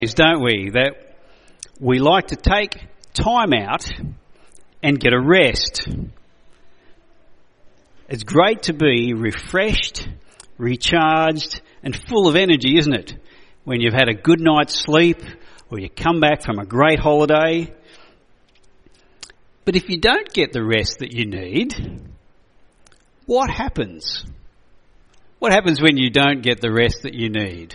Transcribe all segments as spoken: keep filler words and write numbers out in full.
is, don't we, that we like to take time out and get a rest. It's great to be refreshed, recharged and full of energy, isn't it? When you've had a good night's sleep or you come back from a great holiday. But if you don't get the rest that you need, what happens? What happens when you don't get the rest that you need?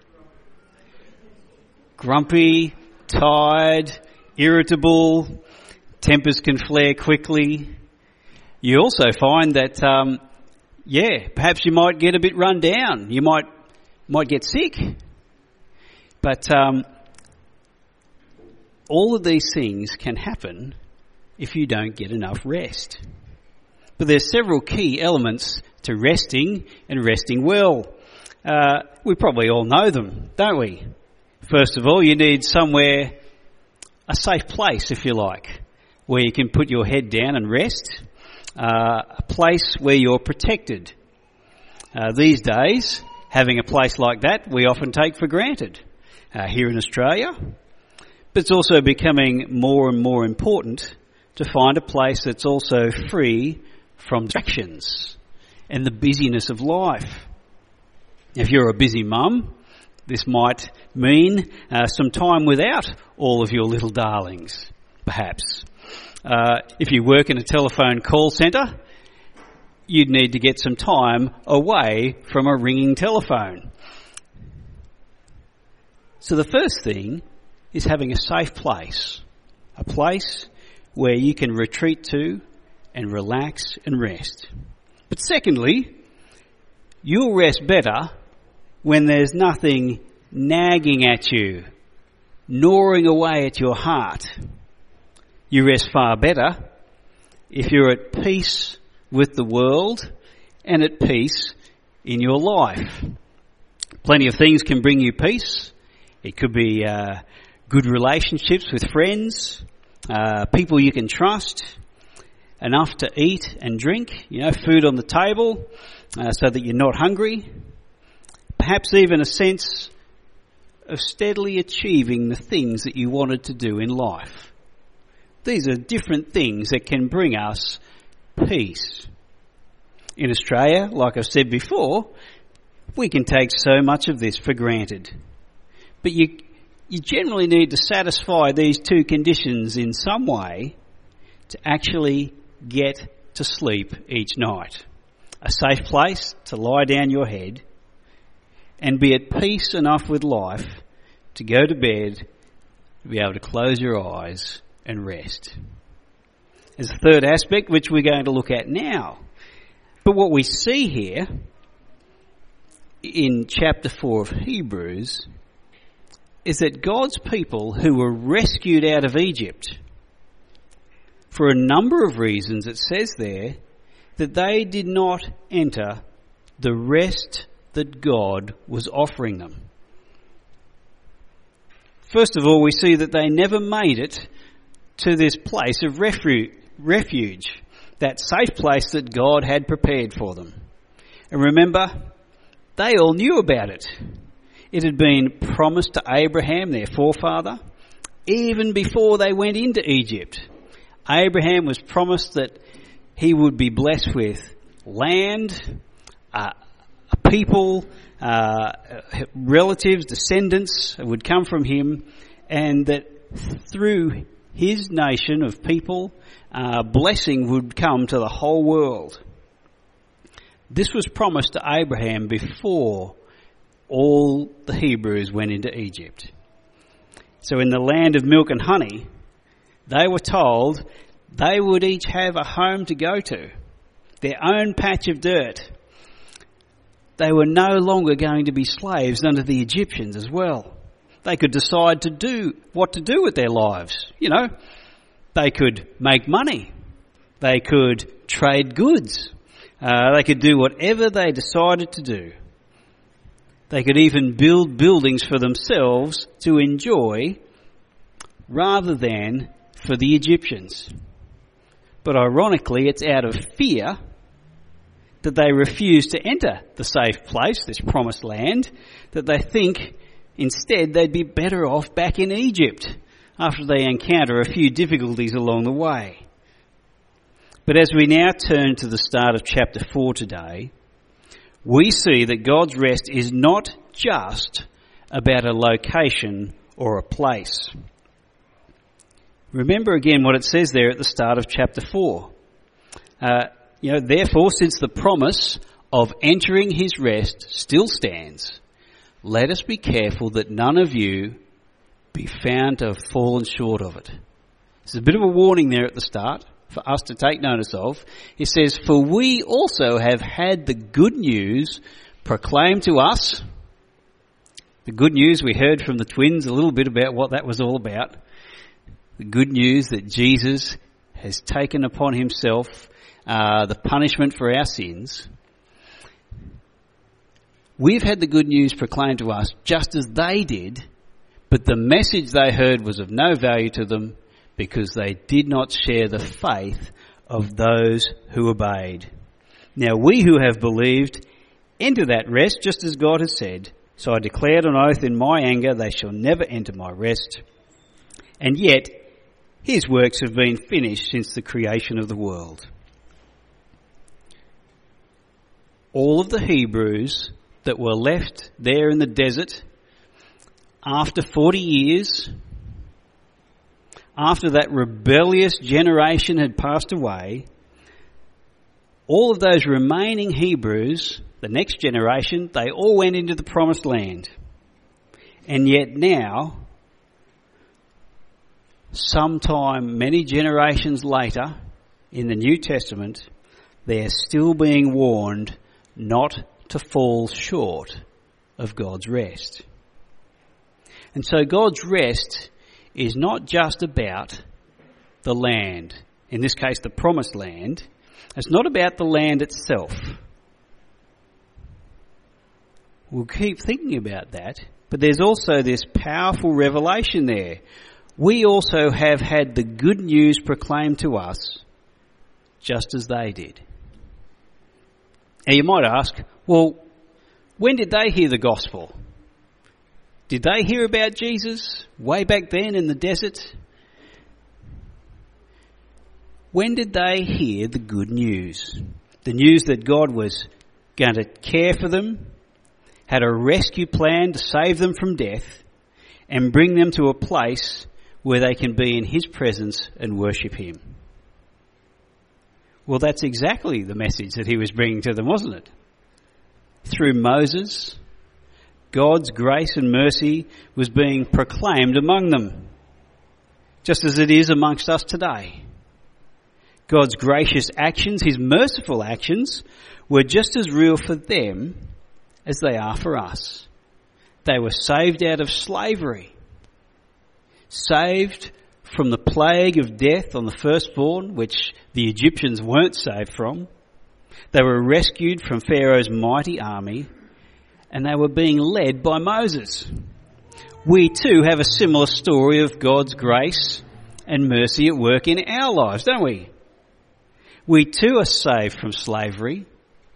Grumpy, tired, irritable, tempers can flare quickly. You also find that, um, yeah, perhaps you might get a bit run down. You might might get sick. But um, all of these things can happen if you don't get enough rest. But there's several key elements to resting and resting well. Uh, we probably all know them, don't we? First of all, you need somewhere, a safe place, if you like, where you can put your head down and rest, uh, a place where you're protected. Uh, these days, having a place like that, we often take for granted uh, here in Australia. But it's also becoming more and more important to find a place that's also free from distractions and the busyness of life. If you're a busy mum, this might mean uh, some time without all of your little darlings, perhaps. Uh, if you work in a telephone call centre, you'd need to get some time away from a ringing telephone. So the first thing is having a safe place, a place where you can retreat to and relax and rest. But secondly, you'll rest better when there's nothing nagging at you, gnawing away at your heart. You rest far better if you're at peace with the world and at peace in your life. Plenty of things can bring you peace. It could be uh, good relationships with friends, uh, people you can trust, enough to eat and drink, you know, food on the table uh, so that you're not hungry. Perhaps even a sense of steadily achieving the things that you wanted to do in life. These are different things that can bring us peace. In Australia, like I've said before, we can take so much of this for granted. But you, you generally need to satisfy these two conditions in some way to actually get to sleep each night. A safe place to lie down your head and be at peace enough with life to go to bed, to be able to close your eyes and rest. There's a third aspect which we're going to look at now. But what we see here in chapter four of Hebrews is that God's people who were rescued out of Egypt, for a number of reasons it says there, that they did not enter the rest that God was offering them. First of all, we see that they never made it to this place of refu- refuge, that safe place that God had prepared for them. And remember, they all knew about it. It had been promised to Abraham, their forefather, even before they went into Egypt. Abraham was promised that he would be blessed with land, uh, people, uh, relatives, descendants would come from him, and that through his nation of people, uh, blessing would come to the whole world. This was promised to Abraham before all the Hebrews went into Egypt. So in the land of milk and honey, they were told they would each have a home to go to, their own patch of dirt. They were no longer going to be slaves under the Egyptians as well. They could decide to do what to do with their lives. You know, they could make money. They could trade goods. Uh, they could do whatever they decided to do. They could even build buildings for themselves to enjoy rather than for the Egyptians. But ironically, it's out of fear that they refuse to enter the safe place, this promised land, that they think Instead, they'd be better off back in Egypt after they encounter a few difficulties along the way. But as we now turn to the start of chapter four today, we see that God's rest is not just about a location or a place. Remember again what it says there at the start of chapter four. Uh, you know, therefore, since the promise of entering his rest still stands, let us be careful that none of you be found to have fallen short of it. There's a bit of a warning there at the start for us to take notice of. It says, for we also have had the good news proclaimed to us. The good news, we heard from the twins a little bit about what that was all about. The good news that Jesus has taken upon himself uh, the punishment for our sins. We've had the good news proclaimed to us just as they did, but the message they heard was of no value to them because they did not share the faith of those who obeyed. Now we who have believed enter that rest just as God has said. So I declared on oath in my anger, they shall never enter my rest. And yet his works have been finished since the creation of the world. All of the Hebrews that were left there in the desert after forty years, after that rebellious generation had passed away, all of those remaining Hebrews, the next generation, they all went into the promised land. And yet now, sometime many generations later, in the New Testament, they're still being warned not to fall short of God's rest. And so God's rest is not just about the land, in this case the promised land. It's not about the land itself. We'll keep thinking about that, but there's also this powerful revelation there. We also have had the good news proclaimed to us just as they did. Now you might ask, well, when did they hear the gospel? Did they hear about Jesus way back then in the desert? When did they hear the good news? The news that God was going to care for them, had a rescue plan to save them from death and bring them to a place where they can be in his presence and worship him. Well, that's exactly the message that he was bringing to them, wasn't it? Through Moses, God's grace and mercy was being proclaimed among them, just as it is amongst us today. God's gracious actions, his merciful actions, were just as real for them as they are for us. They were saved out of slavery, saved from the plague of death on the firstborn, which the Egyptians weren't saved from. They were rescued from Pharaoh's mighty army, and they were being led by Moses. We too have a similar story of God's grace and mercy at work in our lives, don't we? We too are saved from slavery,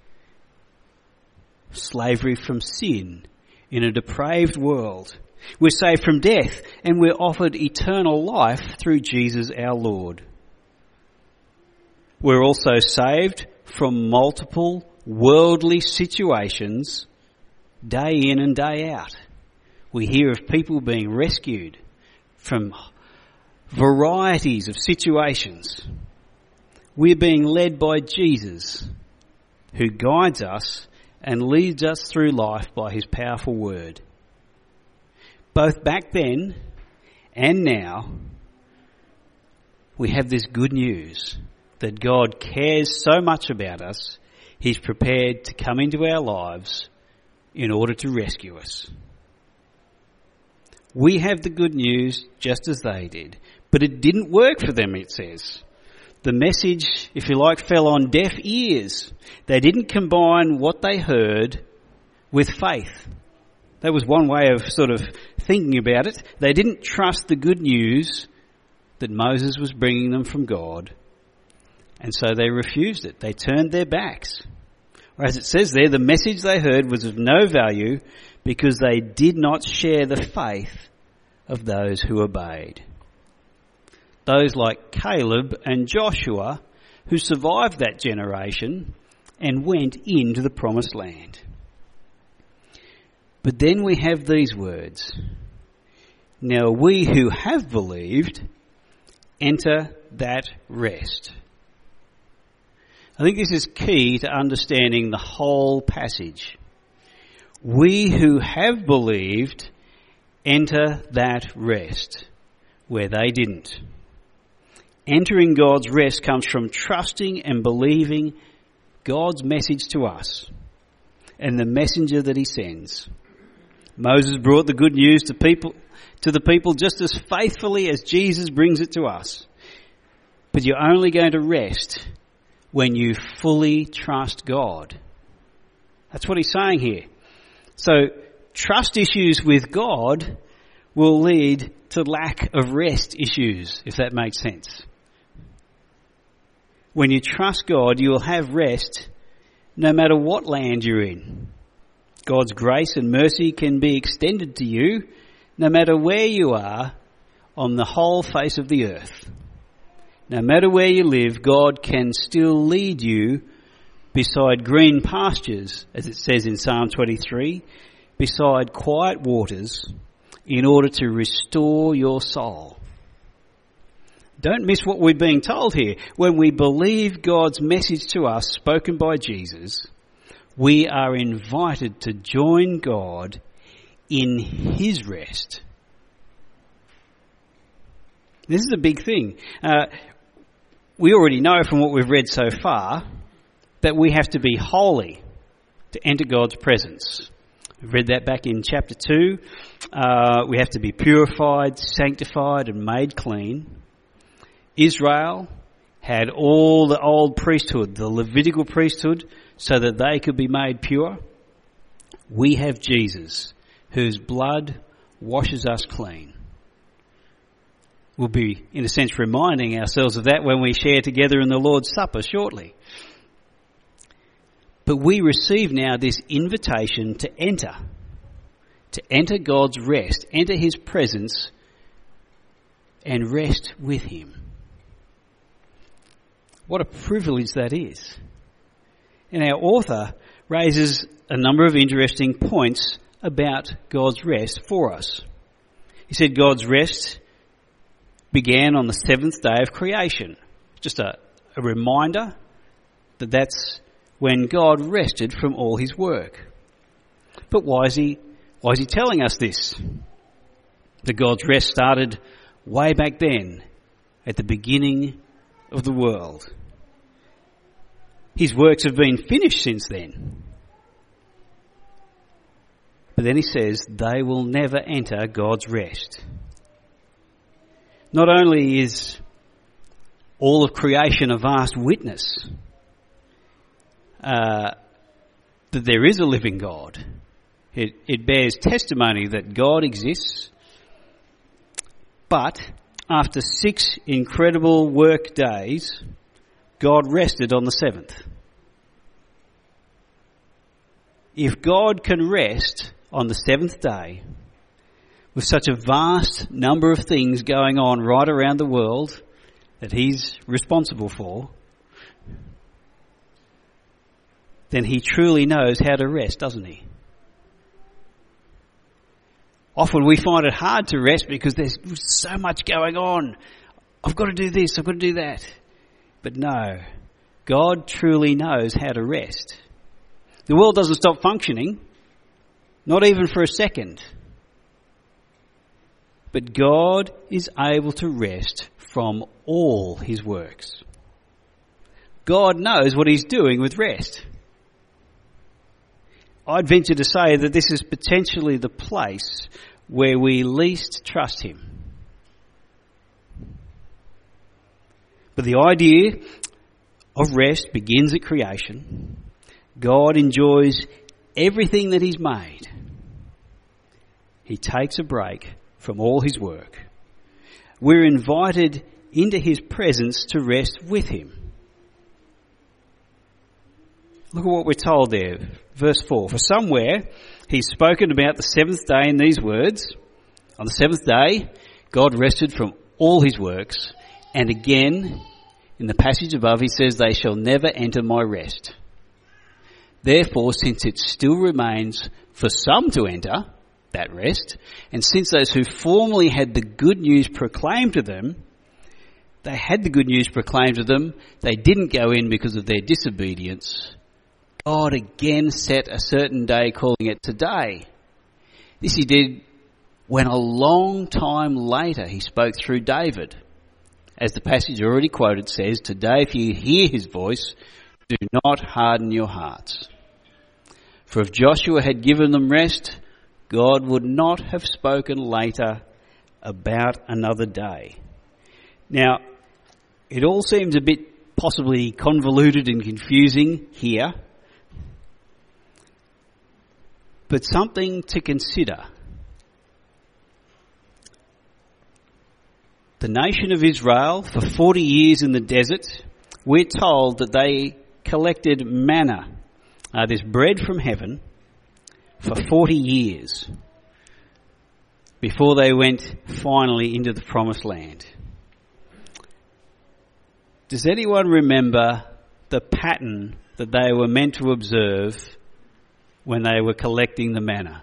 slavery from sin in a depraved world. We're saved from death, and we're offered eternal life through Jesus our Lord. We're also saved from multiple worldly situations day in and day out. We hear of people being rescued from varieties of situations. We're being led by Jesus, who guides us and leads us through life by his powerful word. Both back then and now, we have this good news that God cares so much about us, he's prepared to come into our lives in order to rescue us. We have the good news just as they did, but it didn't work for them, it says. The message, if you like, fell on deaf ears. They didn't combine what they heard with faith. That was one way of sort of thinking about it. They didn't trust the good news that Moses was bringing them from God, and so they refused it. They turned their backs. Or as it says there, the message they heard was of no value because they did not share the faith of those who obeyed. Those like Caleb and Joshua who survived that generation and went into the promised land. But then we have these words. Now we who have believed enter that rest. I think this is key to understanding the whole passage. We who have believed enter that rest where they didn't. Entering God's rest comes from trusting and believing God's message to us and the messenger that he sends. Moses brought the good news to people, to the people just as faithfully as Jesus brings it to us. But you're only going to rest when you fully trust God. That's what he's saying here. So trust issues with God will lead to lack of rest issues, if that makes sense. When you trust God, you will have rest no matter what land you're in. God's grace and mercy can be extended to you no matter where you are on the whole face of the earth. No matter where you live, God can still lead you beside green pastures, as it says in Psalm twenty-three, beside quiet waters, in order to restore your soul. Don't miss what we're being told here. When we believe God's message to us spoken by Jesus, we are invited to join God in his rest. This is a big thing. Uh, we already know from what we've read so far that we have to be holy to enter God's presence. We've read that back in chapter two. Uh, we have to be purified, sanctified and made clean. Israel had all the old priesthood, the Levitical priesthood, so that they could be made pure. We have Jesus, whose blood washes us clean. We'll be, in a sense, reminding ourselves of that when we share together in the Lord's Supper shortly. But we receive now this invitation to enter, to enter God's rest, enter his presence and rest with him. What a privilege that is. And our author raises a number of interesting points about God's rest for us. He said God's rest began on the seventh day of creation. Just a, a reminder that that's when God rested from all his work. But why is he, why is he telling us this? That God's rest started way back then, at the beginning of the world. His works have been finished since then. But then he says they will never enter God's rest. Not only is all of creation a vast witness uh, that there is a living God, it, it bears testimony that God exists, but after six incredible work days, God rested on the seventh. If God can rest on the seventh day, with such a vast number of things going on right around the world that he's responsible for, then he truly knows how to rest, doesn't he? Often we find it hard to rest because there's so much going on. I've got to do this, I've got to do that. But no, God truly knows how to rest. The world doesn't stop functioning, not even for a second. But God is able to rest from all his works. God knows what he's doing with rest. I'd venture to say that this is potentially the place where we least trust him. But the idea of rest begins at creation. God enjoys everything that he's made. He takes a break from all his work. We're invited into his presence to rest with him. Look at what we're told there. Verse four. For somewhere he's spoken about the seventh day in these words. On the seventh day, God rested from all his works. And again, in the passage above, he says, they shall never enter my rest. Therefore, since it still remains for some to enter that rest, and since those who formerly had the good news proclaimed to them, they had the good news proclaimed to them, they didn't go in because of their disobedience, God again set a certain day, calling it today. This he did when a long time later he spoke through David. As the passage already quoted says, today if you hear his voice, do not harden your hearts. For if Joshua had given them rest, God would not have spoken later about another day. Now, it all seems a bit possibly convoluted and confusing here, but something to consider. The nation of Israel, for forty years in the desert, we're told that they collected manna, uh, this bread from heaven, for forty years before they went finally into the promised land. Does anyone remember the pattern that they were meant to observe when they were collecting the manna?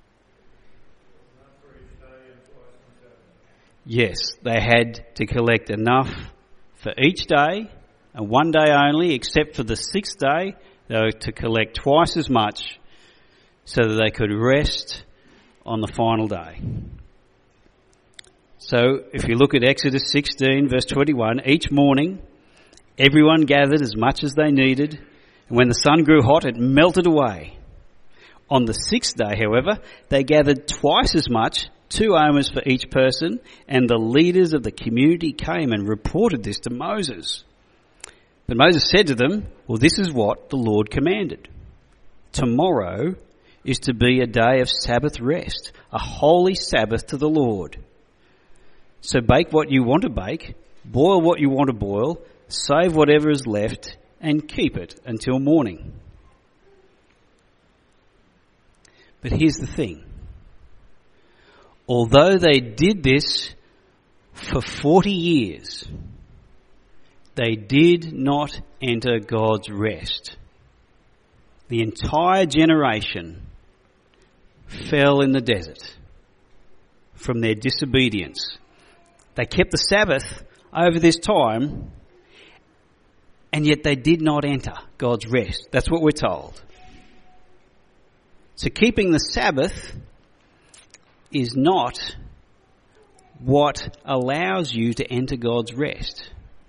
Yes, they had to collect enough for each day, and one day only, except for the sixth day, they were to collect twice as much so that they could rest on the final day. So if you look at Exodus sixteen, verse twenty-one, each morning everyone gathered as much as they needed, and when the sun grew hot, it melted away. On the sixth day, however, they gathered twice as much, two omers for each person, and the leaders of the community came and reported this to Moses. But Moses said to them, well, this is what the Lord commanded. Tomorrow is to be a day of Sabbath rest, a holy Sabbath to the Lord. So bake what you want to bake, boil what you want to boil, save whatever is left, and keep it until morning. But here's the thing. Although they did this for forty years, they did not enter God's rest. The entire generation fell in the desert from their disobedience. They kept the Sabbath over this time, and yet they did not enter God's rest. That's what we're told. So keeping the Sabbath is not what allows you to enter God's rest.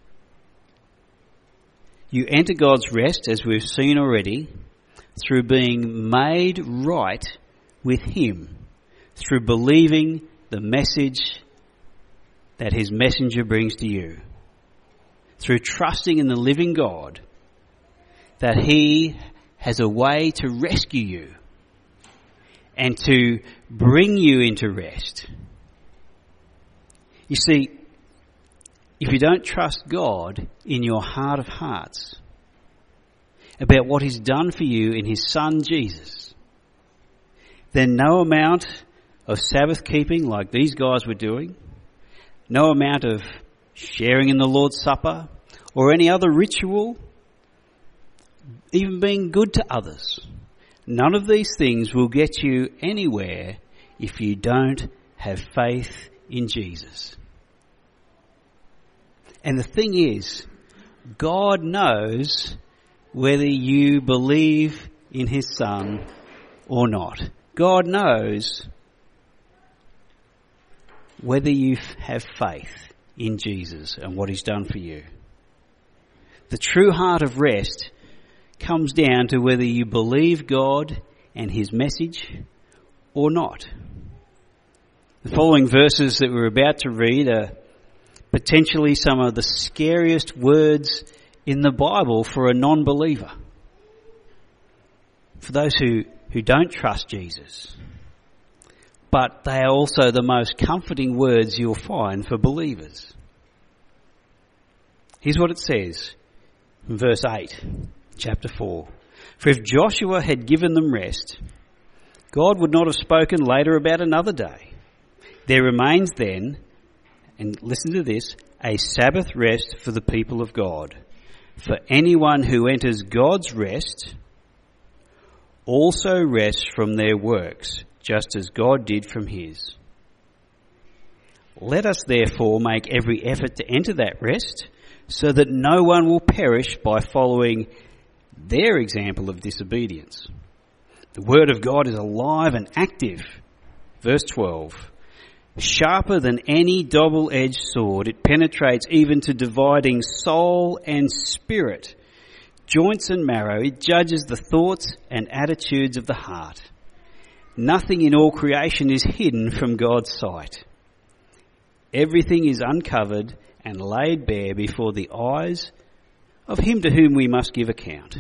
You enter God's rest, as we've seen already, through being made right with Him, through believing the message that His messenger brings to you, through trusting in the living God, that He has a way to rescue you and to bring you into rest. You see, if you don't trust God in your heart of hearts about what He's done for you in His Son Jesus, then no amount of Sabbath keeping like these guys were doing, no amount of sharing in the Lord's Supper or any other ritual, even being good to others, none of these things will get you anywhere if you don't have faith in Jesus. And the thing is, God knows whether you believe in His Son or not. God knows whether you have faith in Jesus and what He's done for you. The true heart of rest comes down to whether you believe God and His message or not. The following verses that we're about to read are potentially some of the scariest words in the Bible for a non-believer, for those who, who don't trust Jesus. But they are also the most comforting words you'll find for believers. Here's what it says in verse eight, chapter four. For if Joshua had given them rest, God would not have spoken later about another day. There remains then, and listen to this, a Sabbath rest for the people of God. For anyone who enters God's rest also rests from their works, just as God did from his. Let us therefore make every effort to enter that rest, so that no one will perish by following their example of disobedience. The word of God is alive and active. Verse twelve. Sharper than any double-edged sword, it penetrates even to dividing soul and spirit, joints and marrow. It judges the thoughts and attitudes of the heart. Nothing in all creation is hidden from God's sight. Everything is uncovered and laid bare before the eyes of him to whom we must give account.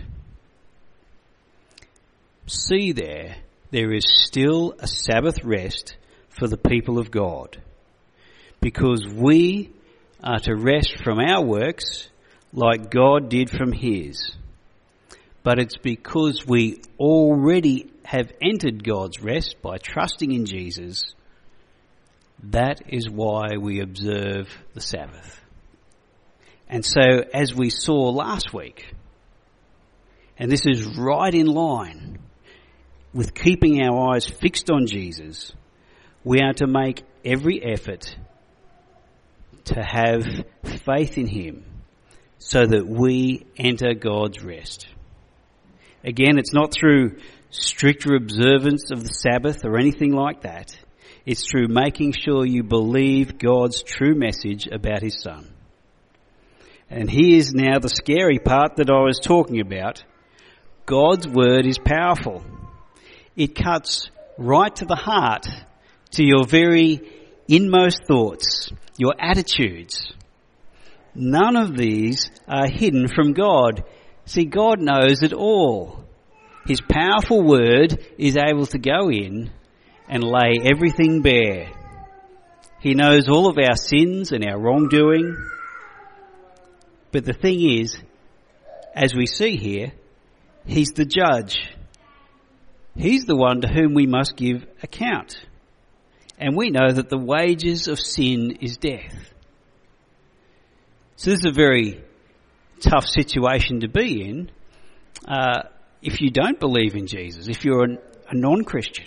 See there, there is still a Sabbath rest for the people of God, because we are to rest from our works like God did from his. But it's because we already have entered God's rest by trusting in Jesus. That is why we observe the Sabbath. And so, as we saw last week, and this is right in line with keeping our eyes fixed on Jesus, we are to make every effort to have faith in him so that we enter God's rest. Again, it's not through stricter observance of the Sabbath or anything like that. It's through making sure you believe God's true message about his Son. And here's now the scary part that I was talking about. God's word is powerful. It cuts right to the heart, to your very inmost thoughts, your attitudes. None of these are hidden from God. See, God knows it all. His powerful word is able to go in and lay everything bare. He knows all of our sins and our wrongdoing. But the thing is, as we see here, he's the judge. He's the one to whom we must give account. And we know that the wages of sin is death. So this is a very tough situation to be in uh, if you don't believe in Jesus, if you're an, a non-Christian.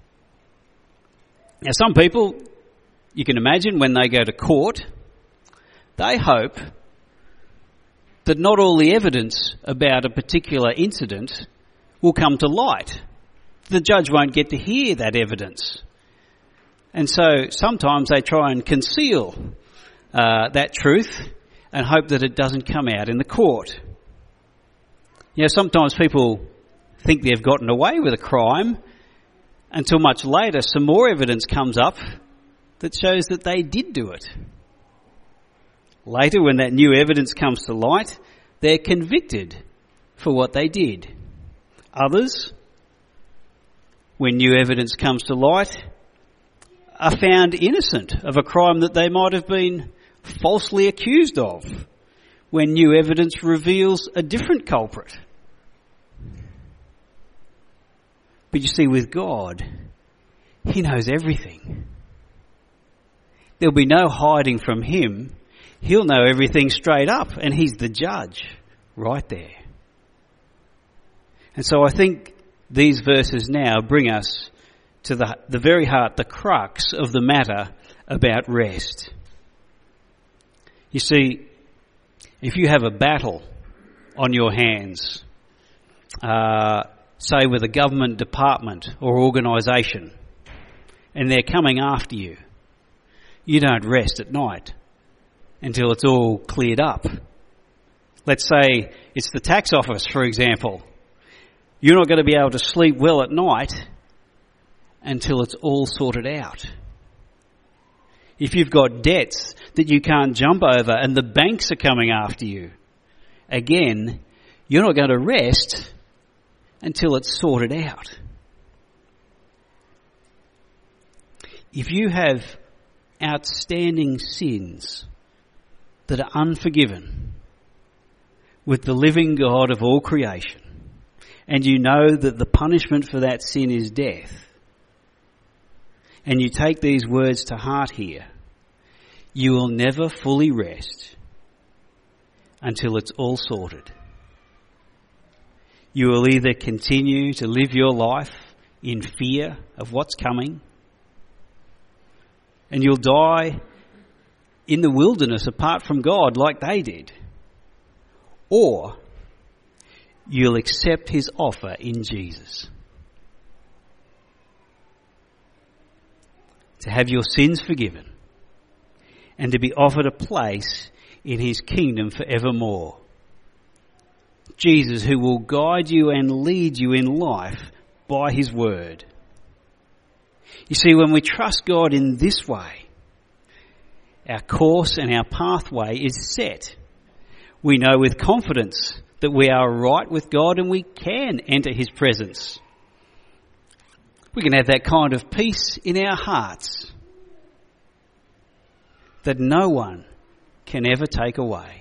Now some people, you can imagine when they go to court, they hope that not all the evidence about a particular incident will come to light. The judge won't get to hear that evidence. And so sometimes they try and conceal uh, that truth and hope that it doesn't come out in the court. You know, sometimes people think they've gotten away with a crime until much later some more evidence comes up that shows that they did do it. Later, when that new evidence comes to light, they're convicted for what they did. Others, when new evidence comes to light, are found innocent of a crime that they might have been falsely accused of, when new evidence reveals a different culprit. But you see, with God, he knows everything. There'll be no hiding from him. He'll know everything straight up, and he's the judge right there. And so I think these verses now bring us to the, the very heart, the crux of the matter about rest. You see, if you have a battle on your hands, uh, say with a government department or organisation, and they're coming after you, you don't rest at night until it's all cleared up. Let's say it's the tax office, for example. You're not going to be able to sleep well at night until it's all sorted out. If you've got debts that you can't jump over and the banks are coming after you, again, you're not going to rest until it's sorted out. If you have outstanding sins that are unforgiven with the living God of all creation, and you know that the punishment for that sin is death, and you take these words to heart here, you will never fully rest until it's all sorted. You will either continue to live your life in fear of what's coming, and you'll die in the wilderness apart from God like they did, or you'll accept his offer in Jesus to have your sins forgiven and to be offered a place in his kingdom forevermore. Jesus, who will guide you and lead you in life by his word. You see, when we trust God in this way, our course and our pathway is set. We know with confidence that we are right with God and we can enter his presence. We can have that kind of peace in our hearts that no one can ever take away.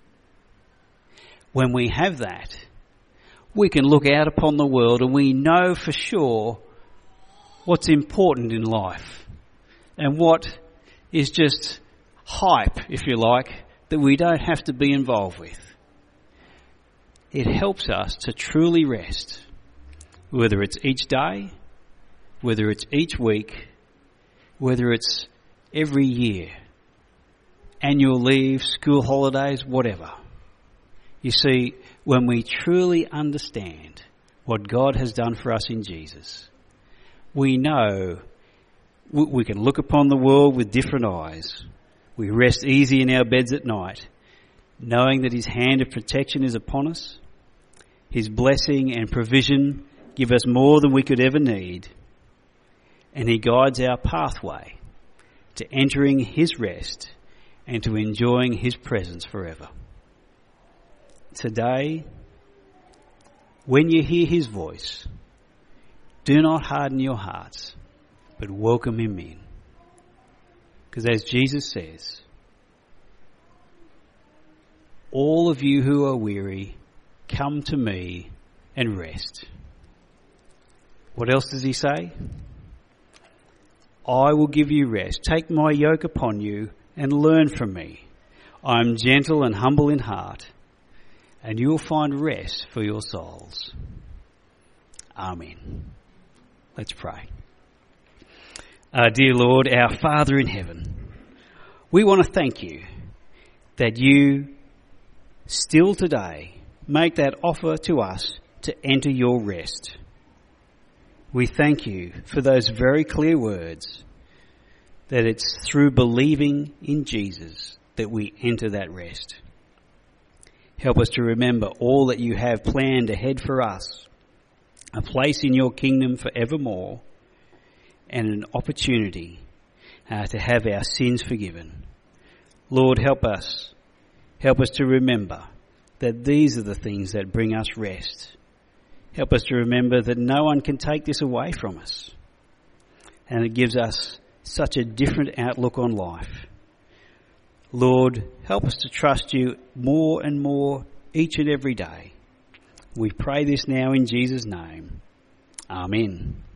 When we have that, we can look out upon the world and we know for sure what's important in life and what is just hype, if you like, that we don't have to be involved with. It helps us to truly rest, whether it's each day, whether it's each week, whether it's every year, annual leave, school holidays, whatever. You see, when we truly understand what God has done for us in Jesus, we know we can look upon the world with different eyes. We rest easy in our beds at night, knowing that his hand of protection is upon us. His blessing and provision give us more than we could ever need. And he guides our pathway to entering his rest and to enjoying his presence forever. Today, when you hear his voice, do not harden your hearts, but welcome him in. Because as Jesus says, all of you who are weary, come to me and rest. What else does he say? I will give you rest. Take my yoke upon you and learn from me. I am gentle and humble in heart, and you will find rest for your souls. Amen. Let's pray. Uh, dear Lord, our Father in heaven, we want to thank you that you still today make that offer to us to enter your rest. We thank you for those very clear words, that it's through believing in Jesus that we enter that rest. Help us to remember all that you have planned ahead for us, a place in your kingdom forevermore, and an opportunity uh, to have our sins forgiven. Lord, help us. Help us to remember that these are the things that bring us rest. Help us to remember that no one can take this away from us. And it gives us such a different outlook on life. Lord, help us to trust you more and more each and every day. We pray this now in Jesus' name. Amen.